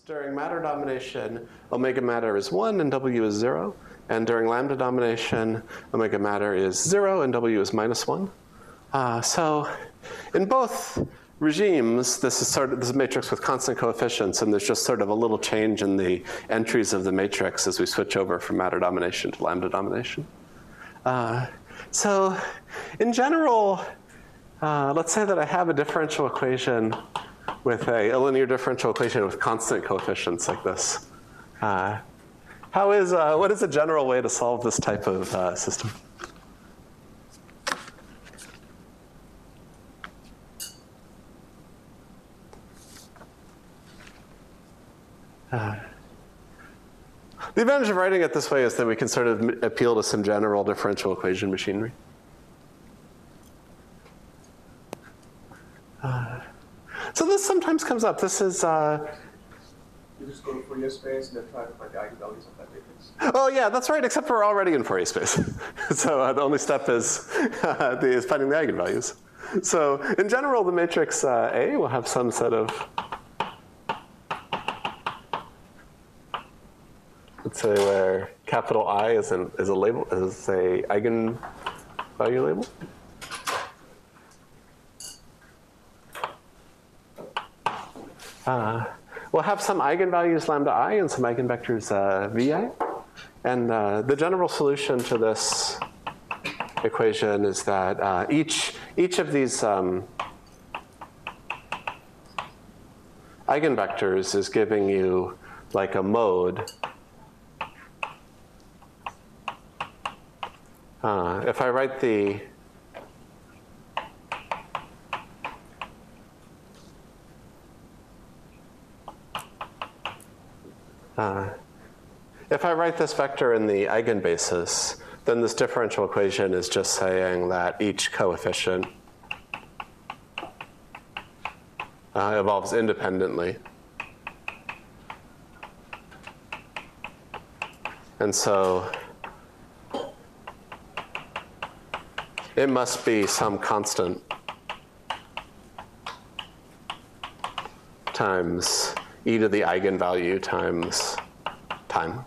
during matter domination, omega matter is 1 and W is 0. And during lambda domination, omega matter is 0 and W is -1. So in both regimes, this is a matrix with constant coefficients, and there's just sort of a little change in the entries of the matrix as we switch over from matter domination to lambda domination. So in general, let's say that I have a differential equation with a linear differential equation with constant coefficients like this. What is a general way to solve this type of system? The advantage of writing it this way is that we can sort of appeal to some general differential equation machinery. So this sometimes comes up. This is you just go to Fourier space and then try to find the eigenvalues of that matrix. Oh yeah, that's right, except we're already in Fourier space. So the only step is finding the eigenvalues. So in general, the matrix A will have some set of, let's say where capital I is a label, is a eigenvalue label. We'll have some eigenvalues lambda I and some eigenvectors vi. And the general solution to this equation is that each of these eigenvectors is giving you like a mode. If I write the if I write this vector in the eigenbasis, then this differential equation is just saying that each coefficient evolves independently. And so it must be some constant times e to the eigenvalue times time.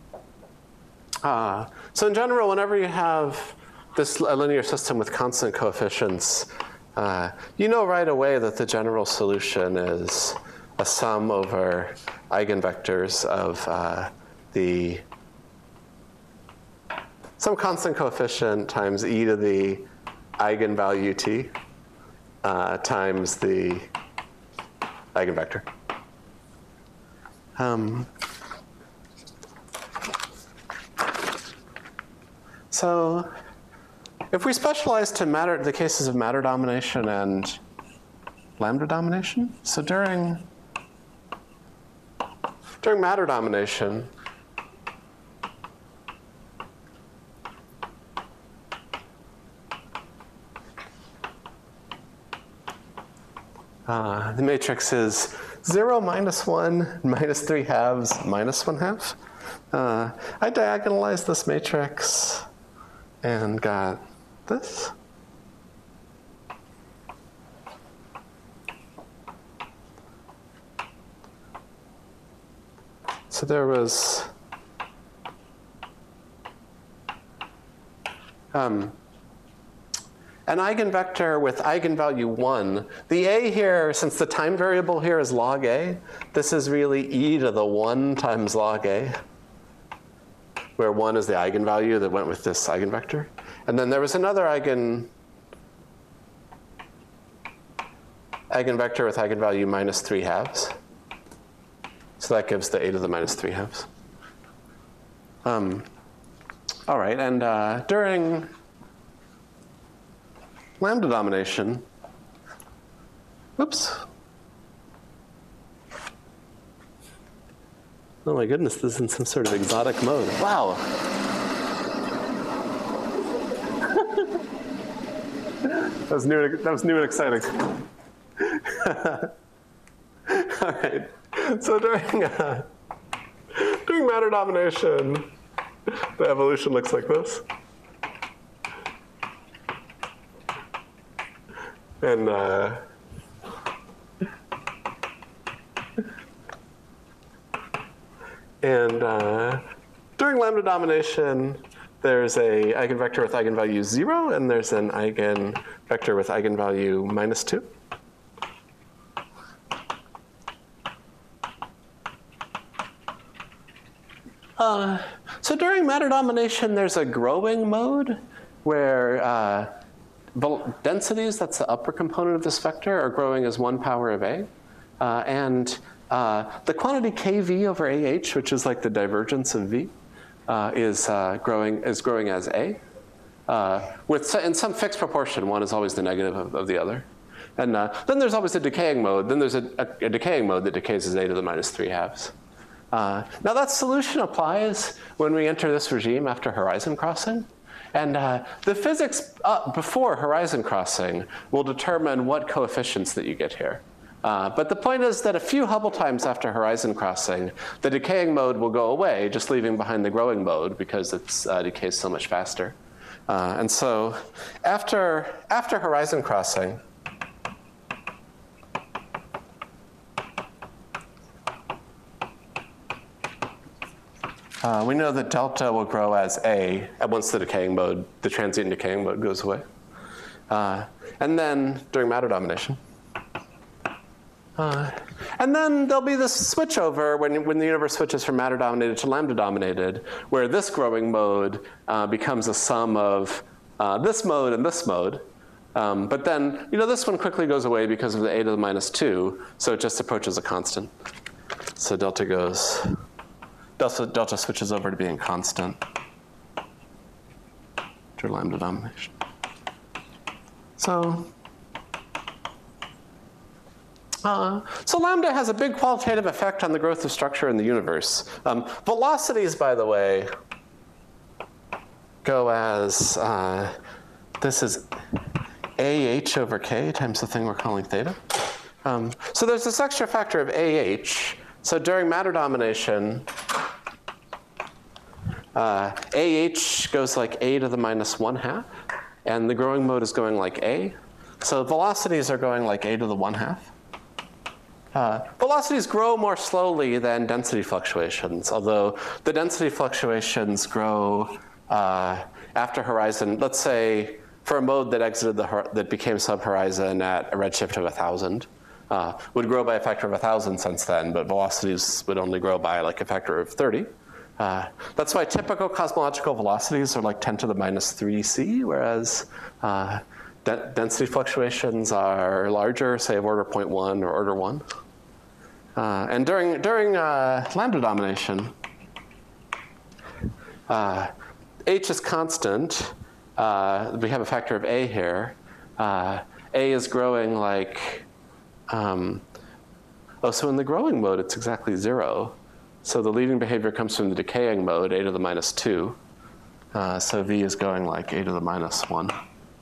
So in general, whenever you have this linear system with constant coefficients, you know right away that the general solution is a sum over eigenvectors of some constant coefficient times e to the eigenvalue t times the eigenvector. So if we specialize to the cases of matter domination and lambda domination, so during matter domination, the matrix is 0, -1, -3 halves, -1 half. I diagonalized this matrix and got this. So there was an eigenvector with eigenvalue 1. The a here, since the time variable here is log a, this is really e to the 1 times log a, where 1 is the eigenvalue that went with this eigenvector. And then there was another eigenvector with eigenvalue -3 halves. So that gives the a to the -3 halves. All right, and during lambda domination, oops. Oh my goodness, this is in some sort of exotic mode. Wow. That was new and exciting. All right. So during matter domination, the evolution looks like this. And And during lambda domination, there's a eigenvector with eigenvalue 0, and there's an eigenvector with eigenvalue -2. So during matter domination, there's a growing mode where densities, that's the upper component of this vector, are growing as 1 power of a. And the quantity kv over ah, which is like the divergence of v, is growing as a. In some fixed proportion, one is always the negative of the other. And then there's always a decaying mode. Then there's a decaying mode that decays as a to the -3/2. Now that solution applies when we enter this regime after horizon crossing. And the physics before horizon crossing will determine what coefficients that you get here. But the point is that a few Hubble times after horizon crossing, the decaying mode will go away, just leaving behind the growing mode because it decays so much faster. And so after horizon crossing, we know that delta will grow as a once the transient decaying mode goes away. And then during matter domination. And then there'll be this switchover when the universe switches from matter dominated to lambda dominated, where this growing mode becomes a sum of this mode and this mode. But then, this one quickly goes away because of the a to the -2, so it just approaches a constant. So delta switches over to being constant after lambda domination. So lambda has a big qualitative effect on the growth of structure in the universe. Velocities, by the way, go as, this is AH over K times the thing we're calling theta. So there's this extra factor of AH. So during matter domination, AH goes like a to the -1/2, and the growing mode is going like a. So velocities are going like a to the 1/2. Velocities grow more slowly than density fluctuations, although the density fluctuations grow after horizon. Let's say for a mode that exited that became subhorizon at a redshift of 1,000, would grow by a factor of 1,000 since then, but velocities would only grow by like a factor of 30. That's why typical cosmological velocities are like 10 to the -3c, whereas density fluctuations are larger, say of order 0.1 or order 1. And during lambda domination, h is constant. We have a factor of a here. A is growing like, so in the growing mode, it's exactly 0. So the leading behavior comes from the decaying mode, a to the -2. So v is going like a to the -1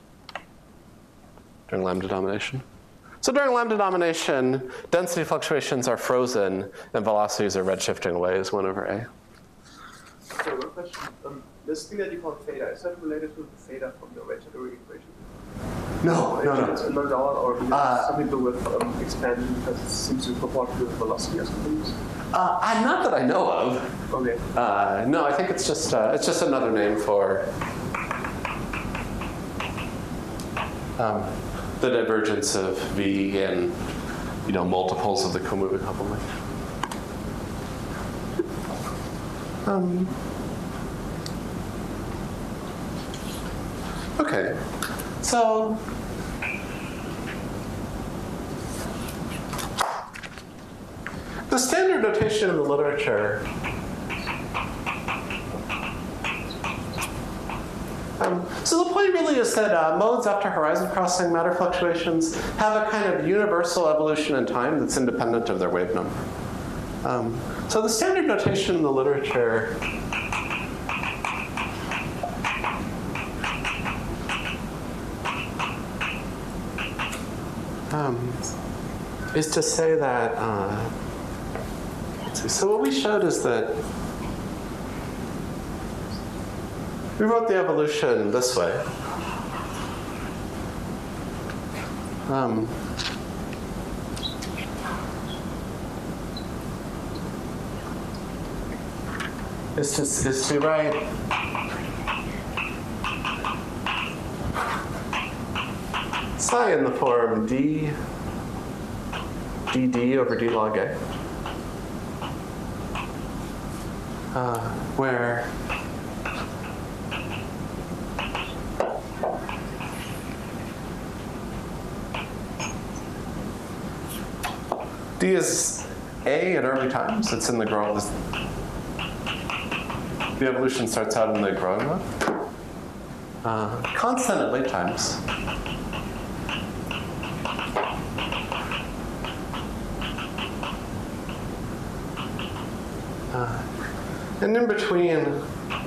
during lambda domination. So during lambda domination, density fluctuations are frozen and velocities are redshifting away as 1 over a. So one question, this thing that you call theta, is that related to the theta from the Raychaudhuri equation? No. It's not at all, or something to do with expansion because it seems to comport with velocity or something? Not that I know of. Okay. No, I think it's just another name for the divergence of v in multiples of the comoving Hubble length. Okay, so the standard notation in the literature so the point really is that modes after horizon crossing matter fluctuations have a kind of universal evolution in time that's independent of their wave number. So the standard notation in the literature is to say that, let's see, so what we showed is that we wrote the evolution this way. is to write psi in the form d dd over d log a, where d is a at early times. It's in the growing. The evolution starts out in the growing mode. Constant at late times. And in between,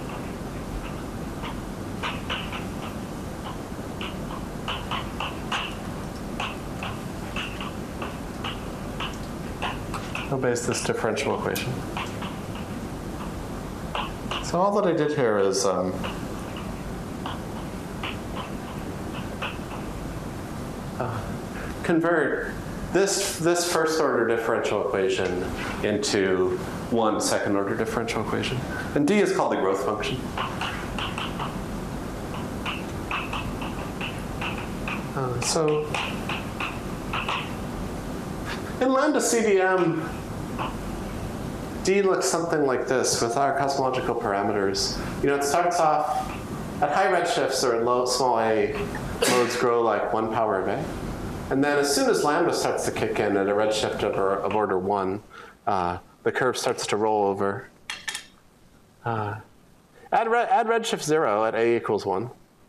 obeys this differential equation. So all that I did here is convert this first order differential equation into one second order differential equation. And d is called the growth function. So in lambda CDM, d looks something like this with our cosmological parameters. You know, it starts off at high redshifts or at small a, modes grow like 1 power of a. And then as soon as lambda starts to kick in at a redshift of order 1, the curve starts to roll over. Add redshift 0 at a equals 1.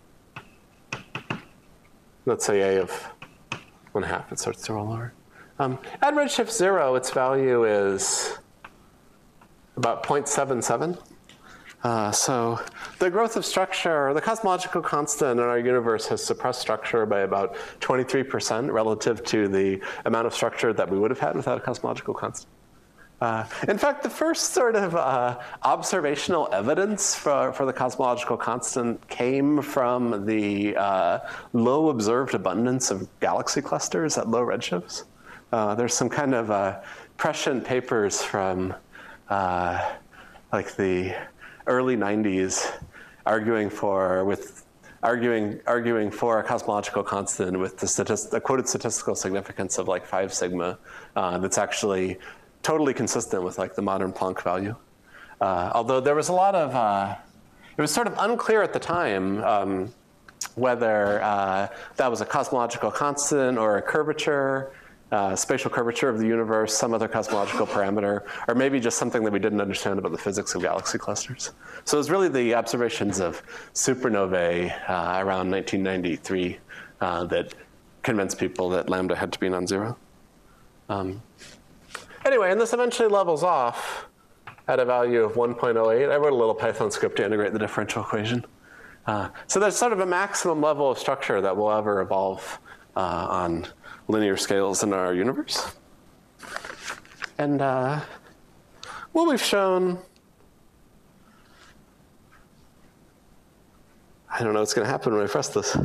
Let's say a of 1/2, it starts to roll over. Add redshift 0, its value is about 0.77. So the growth of structure, the cosmological constant in our universe has suppressed structure by about 23% relative to the amount of structure that we would have had without a cosmological constant. In fact, the first sort of observational evidence for the cosmological constant came from the low observed abundance of galaxy clusters at low redshifts. There's some kind of prescient papers from like the early 90s arguing for a cosmological constant with the quoted statistical significance of like 5 sigma that's actually totally consistent with like the modern Planck value. Although there was a lot of, it was sort of unclear at the time whether that was a cosmological constant or a curvature, spatial curvature of the universe, some other cosmological parameter, or maybe just something that we didn't understand about the physics of galaxy clusters. So it was really the observations of supernovae around 1993 that convinced people that lambda had to be non-zero. Anyway, and this eventually levels off at a value of 1.08. I wrote a little Python script to integrate the differential equation. So there's sort of a maximum level of structure that will ever evolve on linear scales in our universe. And what we've shown, I don't know what's going to happen when I press this.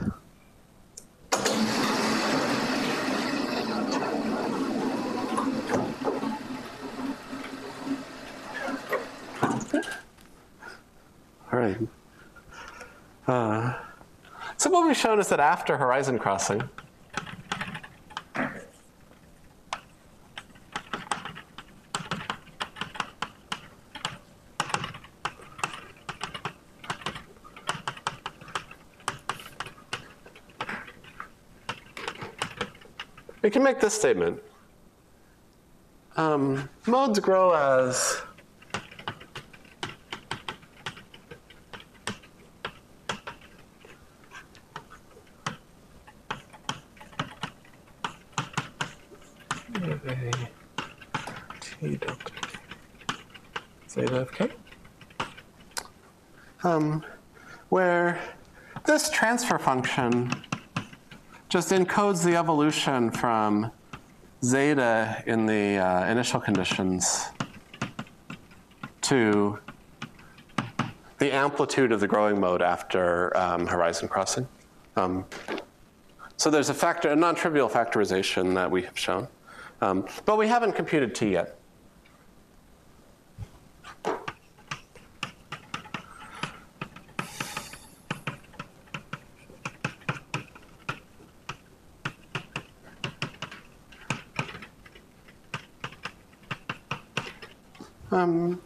All right. So what we've shown is that after horizon crossing, we can make this statement. Modes grow as T delta zeta of k, where this transfer function just encodes the evolution from zeta in the initial conditions to the amplitude of the growing mode after horizon crossing. So there's a non-trivial factorization that we have shown. But we haven't computed t yet. And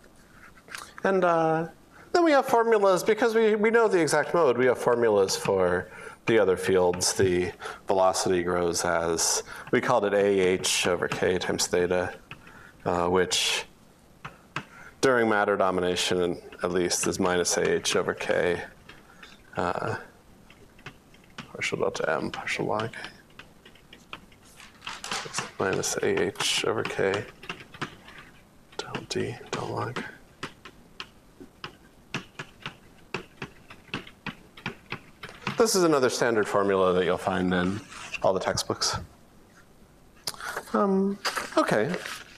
then we have formulas, because we know the exact mode, we have formulas for the other fields. The velocity grows as, we called it AH over K times theta, which during matter domination at least is minus AH over K, partial delta M, partial log. It's minus AH over K, del D, del log. This is another standard formula that you'll find in all the textbooks. Okay.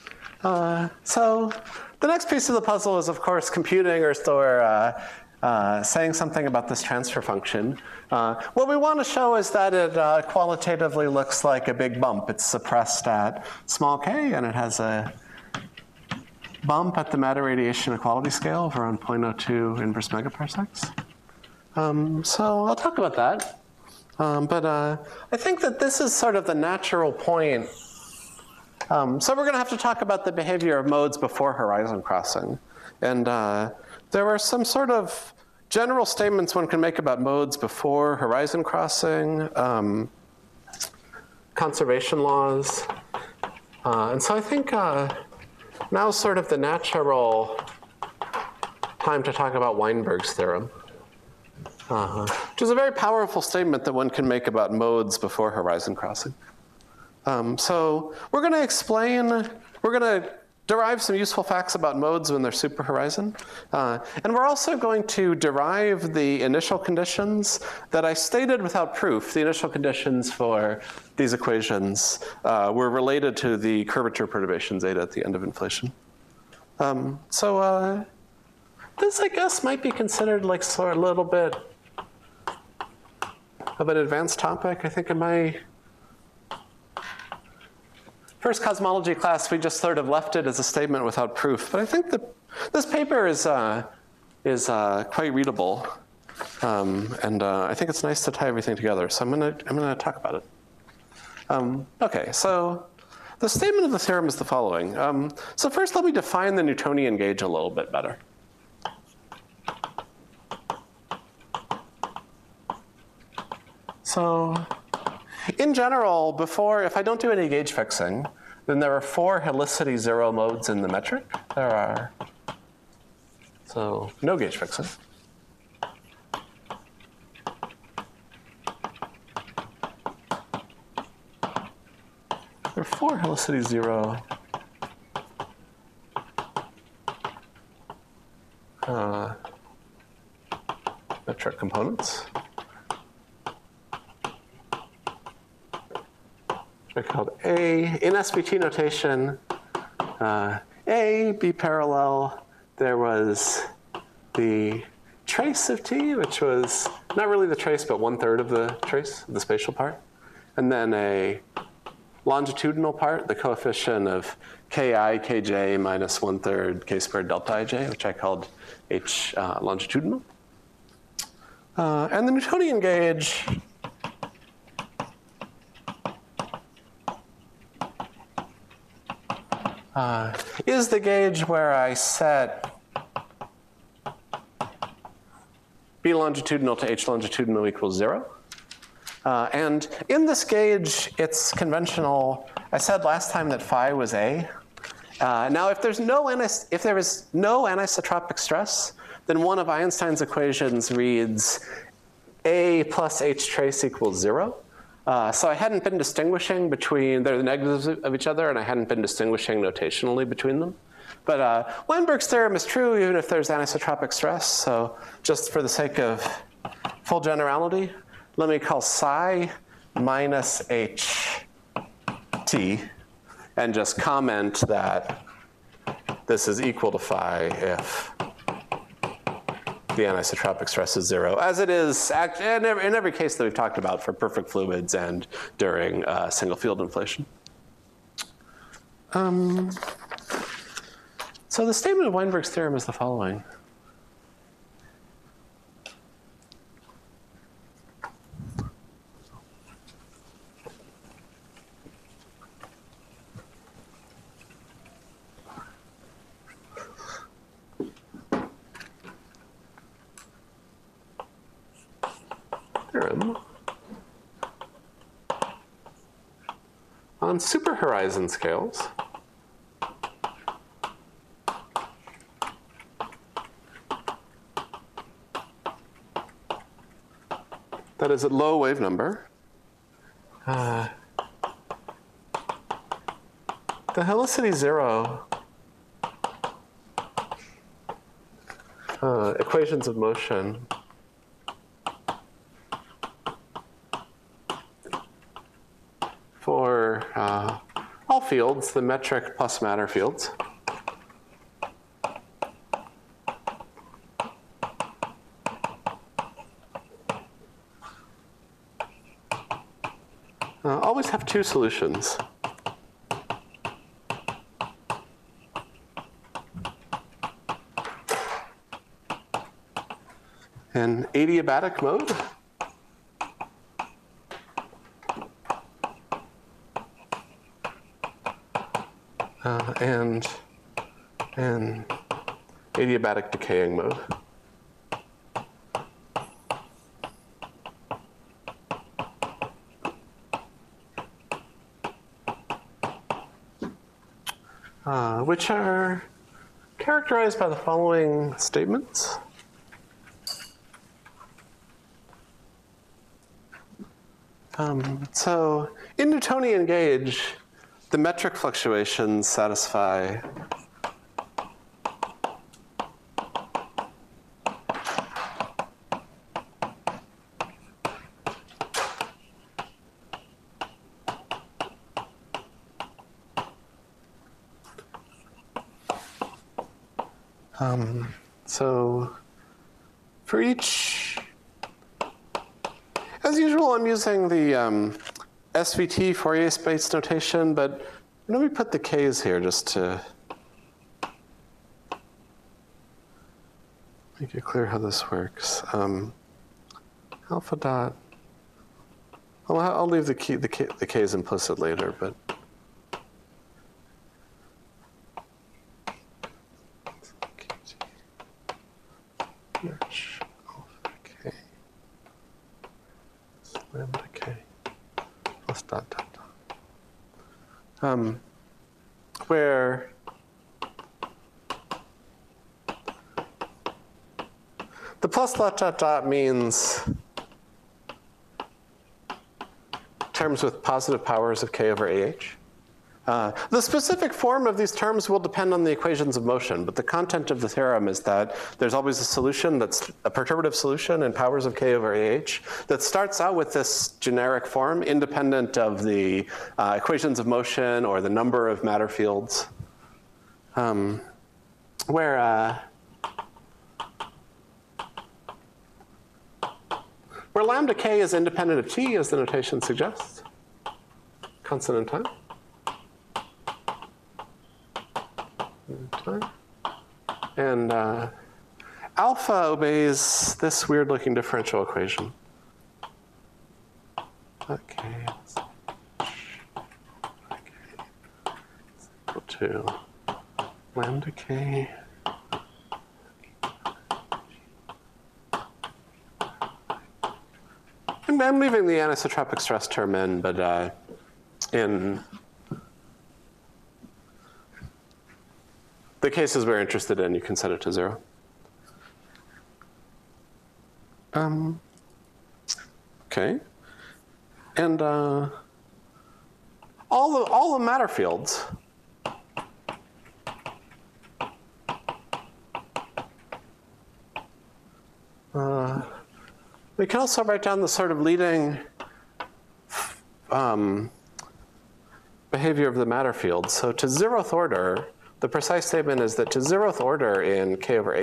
So the next piece of the puzzle is, of course, computing or saying something about this transfer function. What we want to show is that it qualitatively looks like a big bump. It's suppressed at small k, and it has a bump at the matter radiation equality scale of around 0.02 inverse megaparsecs. So I'll talk about that. But I think that this is sort of the natural point. So we're going to have to talk about the behavior of modes before horizon crossing. And there are some sort of general statements one can make about modes before horizon crossing, conservation laws. And so I think now is sort of the natural time to talk about Weinberg's theorem. Which is a very powerful statement that one can make about modes before horizon crossing. So we're going to explain, we're going to derive some useful facts about modes when they're super horizon. And we're also going to derive the initial conditions that I stated without proof. The initial conditions for these equations were related to the curvature perturbation zeta at the end of inflation. So this, I guess, might be considered like sort of a little bit of an advanced topic. I think in my first cosmology class, we just sort of left it as a statement without proof. But I think that this paper is quite readable, and I think it's nice to tie everything together. So I'm gonna talk about it. Okay, so the statement of the theorem is the following. So first, let me define the Newtonian gauge a little bit better. So in general, if I don't do any gauge fixing, then there are 4 helicity 0 modes in the metric. There are, so no gauge fixing. There are 4 helicity 0 metric components. They're called A. In SVT notation, A, B parallel, there was the trace of T, which was not really the trace, but 1/3 of the trace, the spatial part. And then a longitudinal part, the coefficient of Ki, Kj minus 1/3 K squared delta Ij, which I called H longitudinal. And the Newtonian gauge is the gauge where I set B longitudinal to H longitudinal equals 0. And in this gauge, it's conventional. I said last time that phi was A. Now, if there is no anisotropic stress, then one of Einstein's equations reads A plus H trace equals 0. So I hadn't been distinguishing between, they're the negatives of each other, and I hadn't been distinguishing notationally between them. But Weinberg's theorem is true even if there's anisotropic stress. So just for the sake of full generality, let me call psi minus H T and just comment that this is equal to phi if the anisotropic stress is 0, as it is in every case that we've talked about for perfect fluids and during single field inflation. So the statement of Weinberg's theorem is the following. on superhorizon scales. That is at low wave number. The helicity 0 equations of motion for all fields, the metric plus matter fields. Always have two solutions. An adiabatic mode and an adiabatic decaying mode. Which are characterized by the following statements. So in Newtonian gauge, the metric fluctuations satisfy so for each, as usual, I'm using the SVT Fourier space notation, but let me put the k's here just to make it clear how this works. Alpha dot, I'll leave the k's implicit later, but alpha k lambda k plus dot dot dot. Where the plus dot dot dot means terms with positive powers of k over ah. The specific form of these terms will depend on the equations of motion, but the content of the theorem is that there's always a solution that's a perturbative solution in powers of k over ah that starts out with this generic form independent of the equations of motion or the number of matter fields. Where lambda k is independent of t, as the notation suggests, constant in time. And alpha obeys this weird looking differential equation. Okay. Is equal to lambda k I'm leaving the anisotropic stress term in, but in the cases we're interested in, you can set it to 0. Okay. And all the matter fields we can also write down the sort of leading behavior of the matter field. So to 0th order, the precise statement is that to 0th order in k over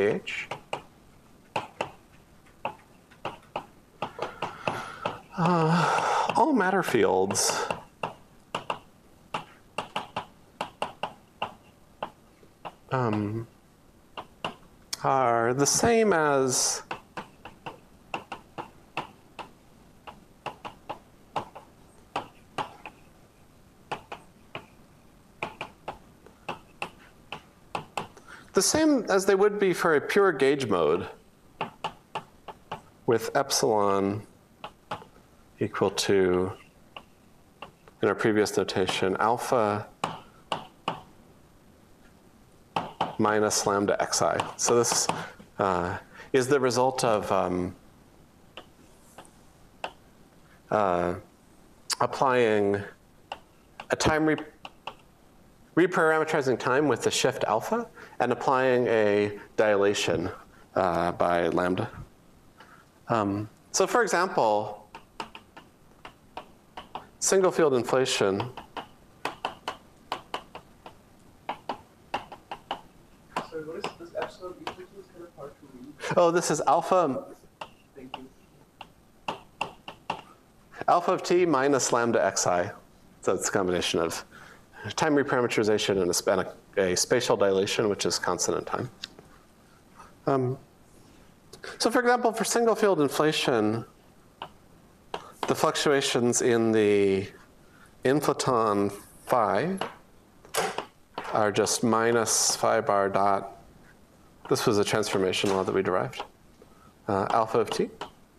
ah, all matter fields are the same as they would be for a pure gauge mode with epsilon equal to in our previous notation, alpha minus lambda xi. So this is the result of applying a time reparametrizing time with the shift alpha and applying a dilation by lambda. So for example, single field inflation What is this epsilon equal to? Is kind of hard to read. Oh, this is alpha. Thank you. Alpha of t minus lambda xi. So it's a combination of time reparameterization and a spatial dilation, which is constant in time. So for example, for single field inflation, the fluctuations in the inflaton phi are just minus phi bar dot. This was a transformation law that we derived. Alpha of t.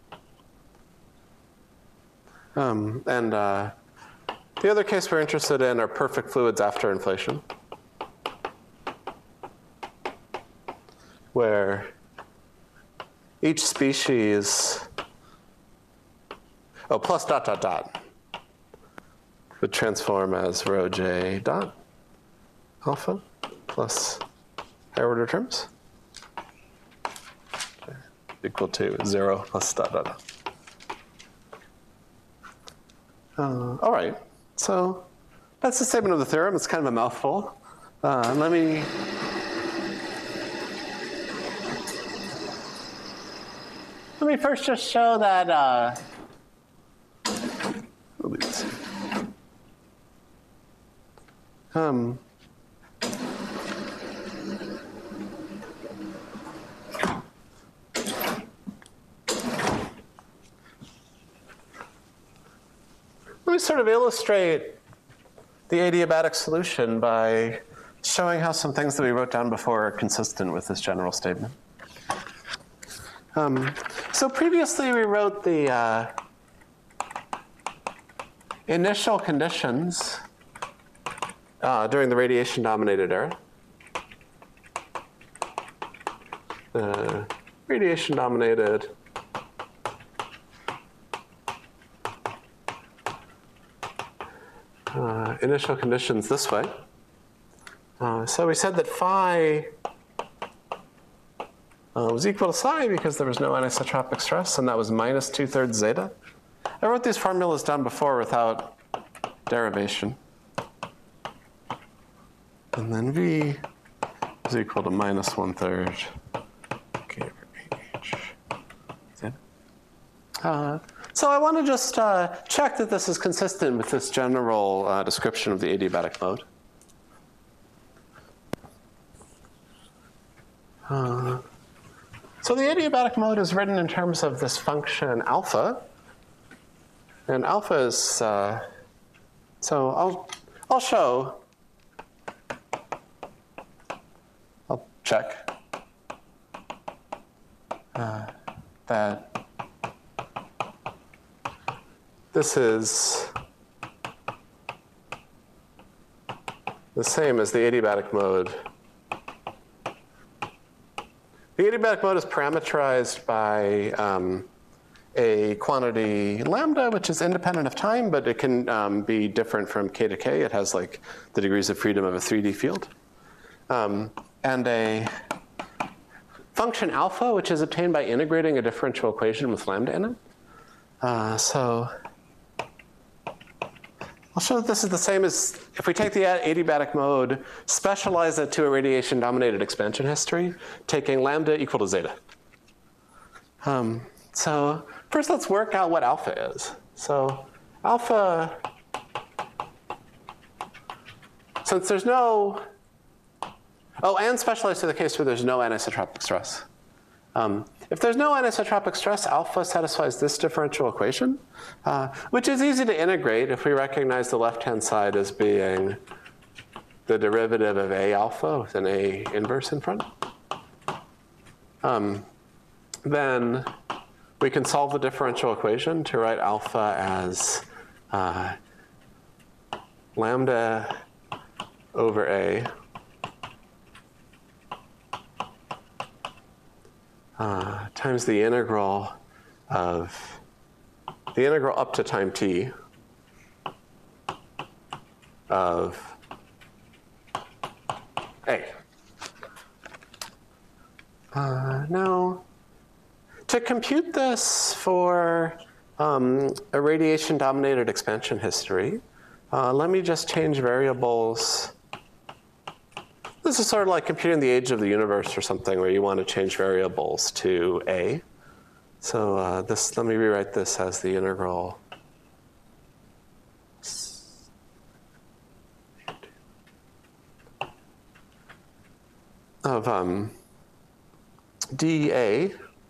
The other case we're interested in are perfect fluids after inflation, where each species, plus dot dot dot, would transform as rho j dot alpha plus higher order terms equal to 0 plus dot dot dot. All right, so that's the statement of the theorem. It's kind of a mouthful. Let me first just show that. Let me sort of illustrate the adiabatic solution by showing how some things that we wrote down before are consistent with this general statement. So previously we wrote the initial conditions during the radiation-dominated era. Radiation-dominated initial conditions this way. So we said that phi was equal to psi because there was no anisotropic stress, and that was minus 2/3 zeta. I wrote these formulas down before without derivation. And then V is equal to minus 1/3 K over H. So I want to just check that this is consistent with this general description of the adiabatic mode. So the adiabatic mode is written in terms of this function alpha. And alpha is, so I'll show, I'll check that this is the same as the adiabatic mode. The adiabatic mode is parameterized by a quantity lambda, which is independent of time, but it can be different from k to k. It has like the degrees of freedom of a 3D field. And a function alpha, which is obtained by integrating a differential equation with lambda in it. So I'll show that this is the same as if we take the adiabatic mode, specialize it to a radiation-dominated expansion history, taking lambda equal to zeta. So first let's work out what alpha is. So alpha, since there's no, and specialize to the case where there's no anisotropic stress. If there's no anisotropic stress, alpha satisfies this differential equation, which is easy to integrate if we recognize the left-hand side as being the derivative of A alpha with an A inverse in front. Then we can solve the differential equation to write alpha as lambda over A times the integral up to time t of A. Now, to compute this for a radiation-dominated expansion history, let me just change variables. This is sort of like computing the age of the universe or something where you want to change variables to A. So let me rewrite this as the integral of dA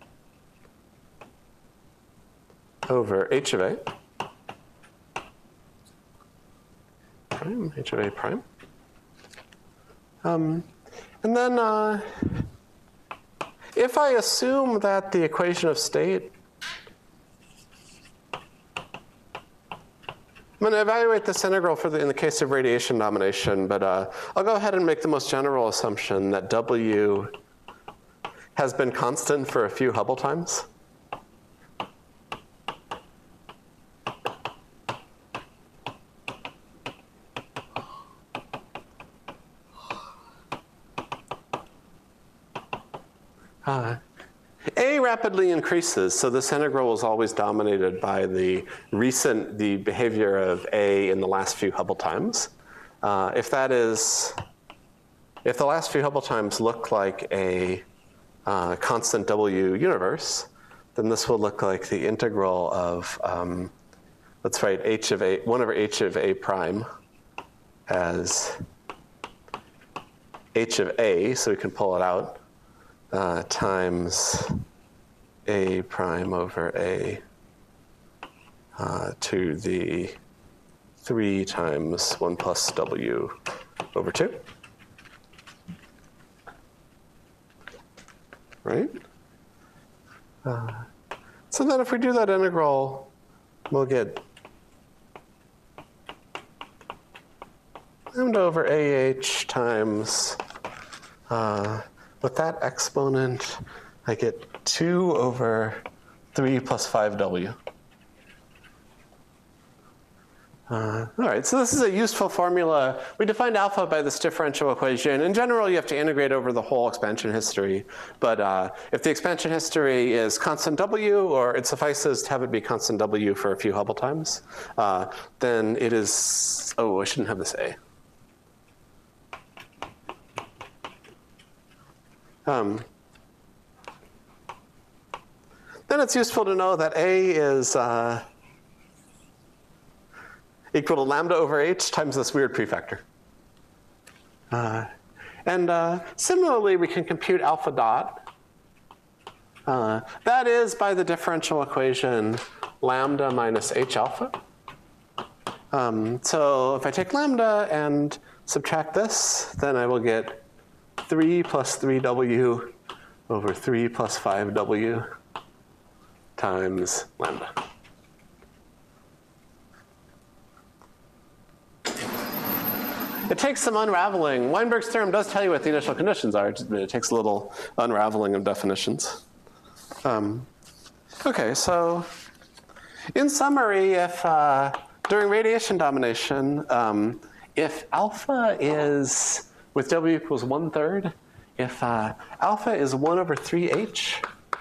over h of A prime, h of A prime. And then if I assume that the equation of state, I'm going to evaluate this integral in the case of radiation domination, but I'll go ahead and make the most general assumption that W has been constant for a few Hubble times. A rapidly increases, so this integral is always dominated by the behavior of A in the last few Hubble times. If the last few Hubble times look like a constant W universe, then this will look like the integral of, let's write h of A, 1 over h of A prime as h of A, so we can pull it out, times A prime over A to the 3 times 1 plus W over 2. Right? So then if we do that integral, we'll get lambda over AH times, with that exponent, I get 2 over 3 plus 5W. All right, so this is a useful formula. We defined alpha by this differential equation. In general, you have to integrate over the whole expansion history. But if the expansion history is constant W, or it suffices to have it be constant W for a few Hubble times, then it is, oh, I shouldn't have this A. Then it's useful to know that A is equal to lambda over h times this weird prefactor. And similarly, we can compute alpha dot. That is by the differential equation lambda minus h alpha. So if I take lambda and subtract this, then I will get 3 plus 3W over 3 plus 5W times lambda. It takes some unraveling. Weinberg's theorem does tell you what the initial conditions are, but it takes a little unraveling of definitions. Okay, so in summary, if during radiation domination, if alpha is with W equals 1/3, if alpha is 1 over 3h,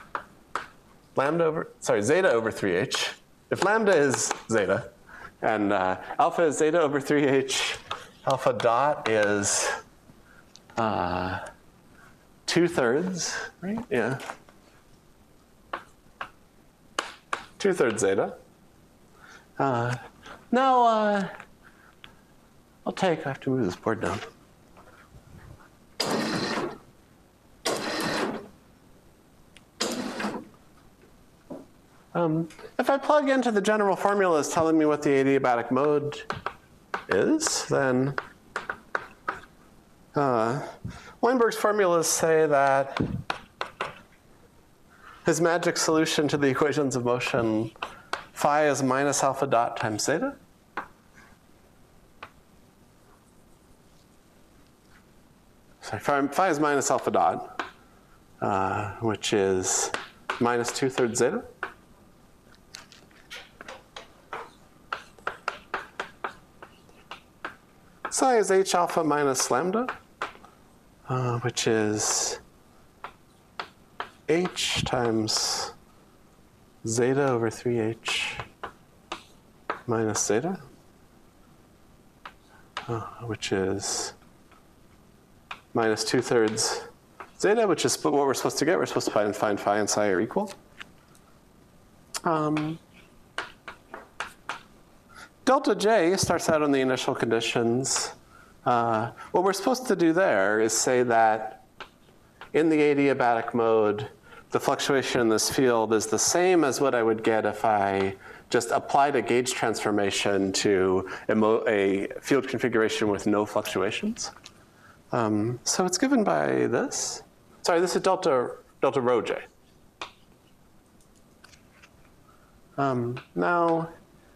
zeta over 3h, if lambda is zeta, and alpha is zeta over 3h, alpha dot is 2/3, right? Yeah. 2/3 zeta. Now, I have to move this board down. If I plug into the general formulas telling me what the adiabatic mode is, then Weinberg's formulas say that his magic solution to the equations of motion, phi is minus alpha dot times zeta. sorry, phi is minus alpha dot, which is minus 2/3 zeta. Psi is h alpha minus lambda, which is h times zeta over 3h minus zeta, which is minus 2/3 zeta, which is what we're supposed to get. We're supposed to find phi and psi are equal. Delta J starts out on the initial conditions. What we're supposed to do there is say that in the adiabatic mode, the fluctuation in this field is the same as what I would get if I just applied a gauge transformation to a field configuration with no fluctuations. So it's given by this. Sorry, this is delta rho J. Now,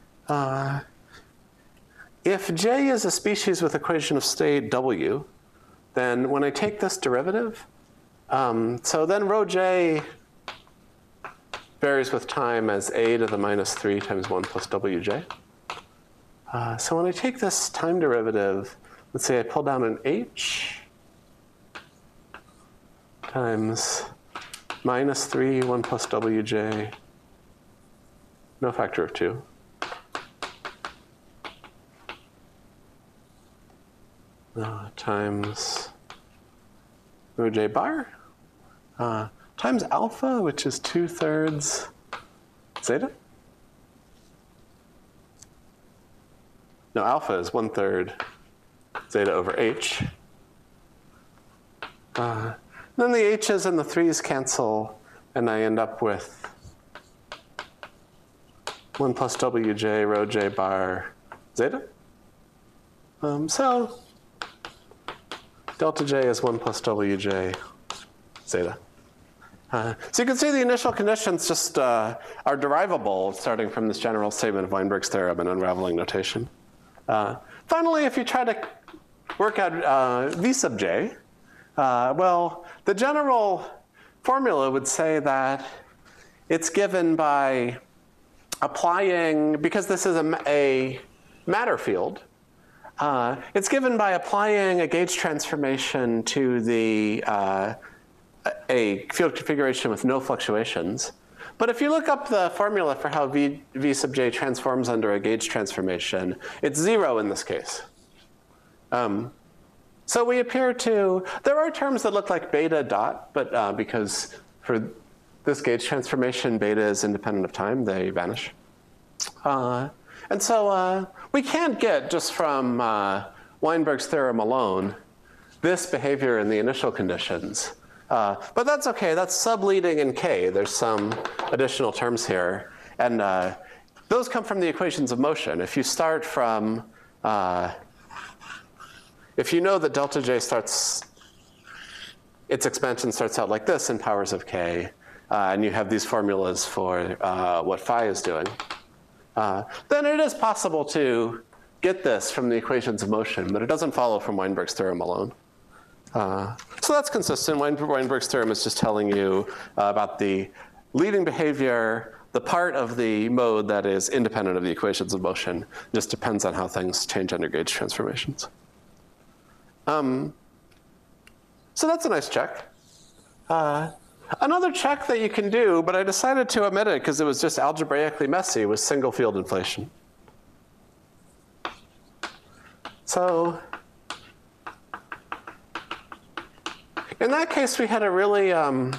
if J is a species with equation of state W, then when I take this derivative, so then rho J varies with time as a to the minus 3 times 1 plus Wj. So when I take this time derivative, let's say I pull down an h times minus 3, 1 plus Wj, no factor of 2. Times rho J bar, times alpha, which is 2/3 zeta. No, alpha is 1/3 zeta over h. Then the h's and the 3's cancel, and I end up with 1 plus Wj rho J bar zeta. So delta J is 1 plus Wj zeta. So you can see the initial conditions just are derivable starting from this general statement of Weinberg's theorem and unraveling notation. Finally, if you try to work out V sub j, well, the general formula would say that it's given by applying, because this is a matter field, it's given by applying a gauge transformation to the a field configuration with no fluctuations. But if you look up the formula for how V sub j transforms under a gauge transformation, it's 0 in this case. So we appear to, there are terms that look like beta dot, but because for this gauge transformation, beta is independent of time, they vanish. And so we can't get just from Weinberg's theorem alone this behavior in the initial conditions. But that's okay, that's subleading in K. There's some additional terms here. And those come from the equations of motion. If you start from, if you know that delta J starts, its expansion starts out like this in powers of K, and you have these formulas for what phi is doing, then it is possible to get this from the equations of motion, but it doesn't follow from Weinberg's theorem alone. So that's consistent. Weinberg's theorem is just telling you about the leading behavior, the part of the mode that is independent of the equations of motion. It just depends on how things change under gauge transformations. So that's a nice check. Another check that you can do, but I decided to omit it because it was just algebraically messy, was single field inflation. So in that case, we had a really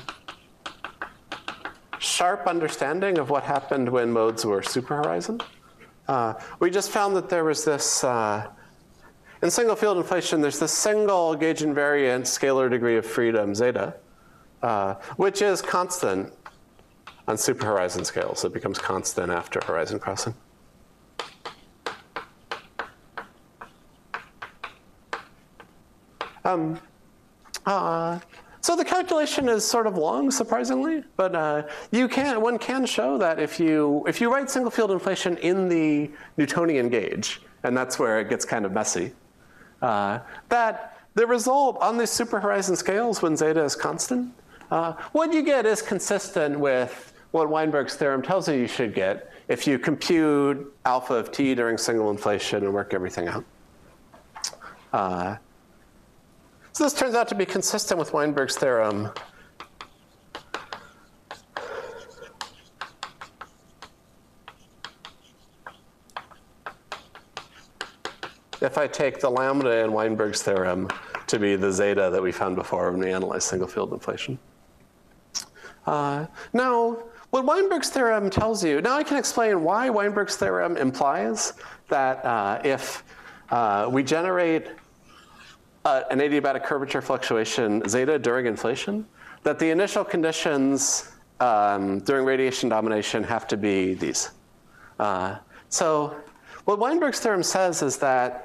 sharp understanding of what happened when modes were superhorizon. We just found that there was this, in single field inflation, there's this single gauge invariant scalar degree of freedom, zeta, which is constant on superhorizon scales. It becomes constant after horizon crossing. So the calculation is sort of long, surprisingly, but one can show that if you write single field inflation in the Newtonian gauge, and that's where it gets kind of messy, that the result on these superhorizon scales when zeta is constant, what you get is consistent with what Weinberg's theorem tells you should get if you compute alpha of t during single inflation and work everything out. So this turns out to be consistent with Weinberg's theorem. If I take the lambda in Weinberg's theorem to be the zeta that we found before when we analyzed single field inflation. Now, what Weinberg's theorem tells you, now I can explain why Weinberg's theorem implies that if we generate an adiabatic curvature fluctuation zeta during inflation, that the initial conditions during radiation domination have to be these. So what Weinberg's theorem says is that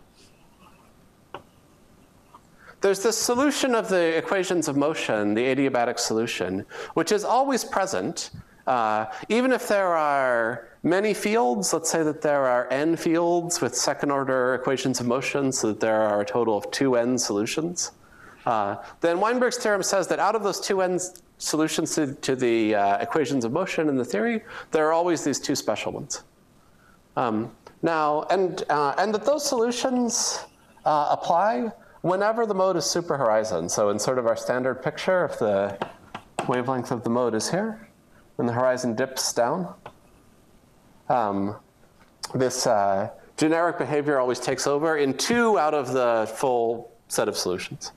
there's this solution of the equations of motion, the adiabatic solution, which is always present, even if there are many fields. Let's say that there are n fields with second order equations of motion, so that there are a total of 2n solutions. Then Weinberg's theorem says that out of those 2n solutions to the equations of motion in the theory, there are always these two special ones. And that those solutions apply whenever the mode is superhorizon. So in sort of our standard picture, if the wavelength of the mode is here, and the horizon dips down, this generic behavior always takes over in 2 out of the full set of solutions.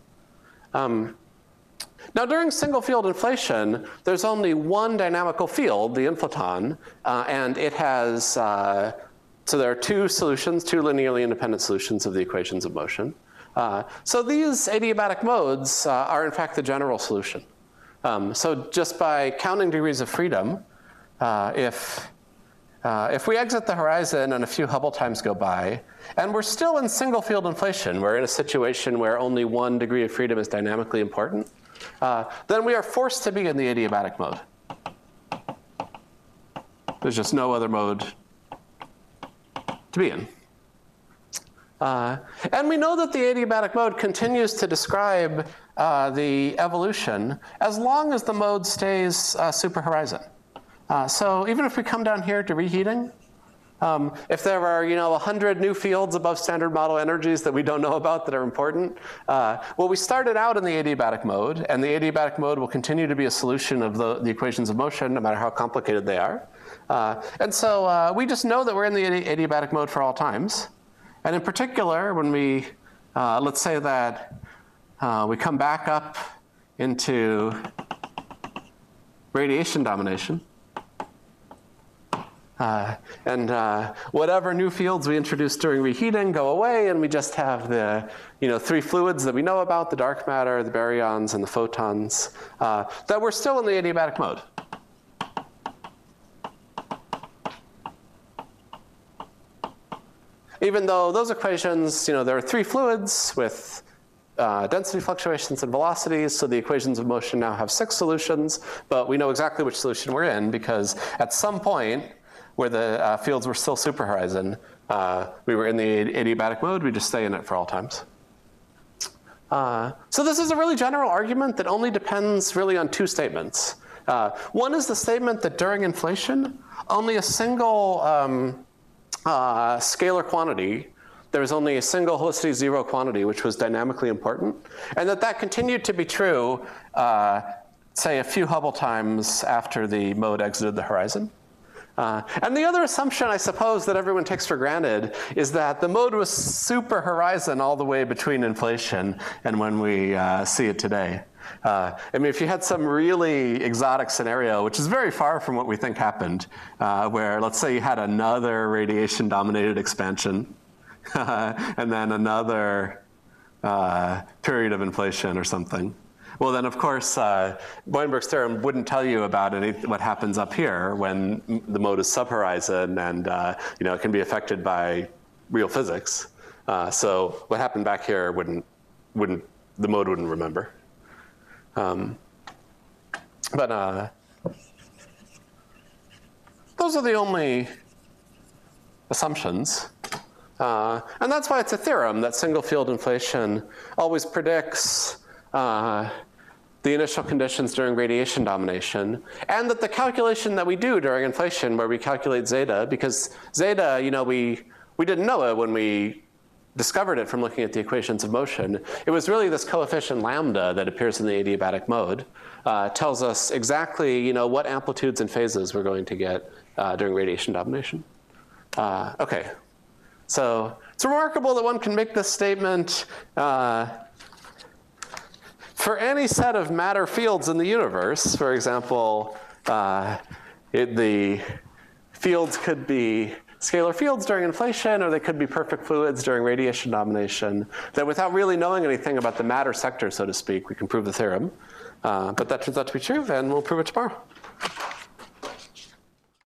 Now during single field inflation, there's only one dynamical field, the inflaton, and it has, so there are 2 solutions, 2 linearly independent solutions of the equations of motion. So these adiabatic modes are in fact the general solution. So just by counting degrees of freedom, if we exit the horizon and a few Hubble times go by, and we're still in single field inflation, we're in a situation where only 1 degree of freedom is dynamically important, then we are forced to be in the adiabatic mode. There's just no other mode to be in. And we know that the adiabatic mode continues to describe the evolution as long as the mode stays superhorizon. So even if we come down here to reheating, if there are 100 new fields above standard model energies that we don't know about that are important, well, we started out in the adiabatic mode, and the adiabatic mode will continue to be a solution of the equations of motion, no matter how complicated they are. And so we just know that we're in the adiabatic mode for all times. And in particular, when we, let's say that we come back up into radiation domination, and whatever new fields we introduce during reheating go away, and we just have the 3 fluids that we know about, the dark matter, the baryons, and the photons, that we're still in the adiabatic mode. Even though those equations, there are 3 fluids with density fluctuations and velocities, so the equations of motion now have 6 solutions, but we know exactly which solution we're in because at some point where the fields were still superhorizon, we were in the adiabatic mode, we just stay in it for all times. So this is a really general argument that only depends really on 2 statements. One is the statement that during inflation, only a single scalar quantity, there was only a single helicity 0 quantity, which was dynamically important, and that continued to be true, say a few Hubble times after the mode exited the horizon. And the other assumption, I suppose, that everyone takes for granted is that the mode was superhorizon all the way between inflation and when we see it today. I mean, if you had some really exotic scenario, which is very far from what we think happened, where let's say you had another radiation-dominated expansion, and then another period of inflation or something, well then of course Weinberg's theorem wouldn't tell you about what happens up here when the mode is subhorizon and it can be affected by real physics. So what happened back here the mode wouldn't remember. But those are the only assumptions. And that's why it's a theorem that single field inflation always predicts the initial conditions during radiation domination, and that the calculation that we do during inflation, where we calculate zeta, because zeta, we didn't know it when we discovered it from looking at the equations of motion. It was really this coefficient lambda that appears in the adiabatic mode, tells us exactly what amplitudes and phases we're going to get during radiation domination. Okay, so it's remarkable that one can make this statement for any set of matter fields in the universe. For example, the fields could be scalar fields during inflation, or they could be perfect fluids during radiation domination, that without really knowing anything about the matter sector, so to speak, we can prove the theorem. But that turns out to be true, and we'll prove it tomorrow.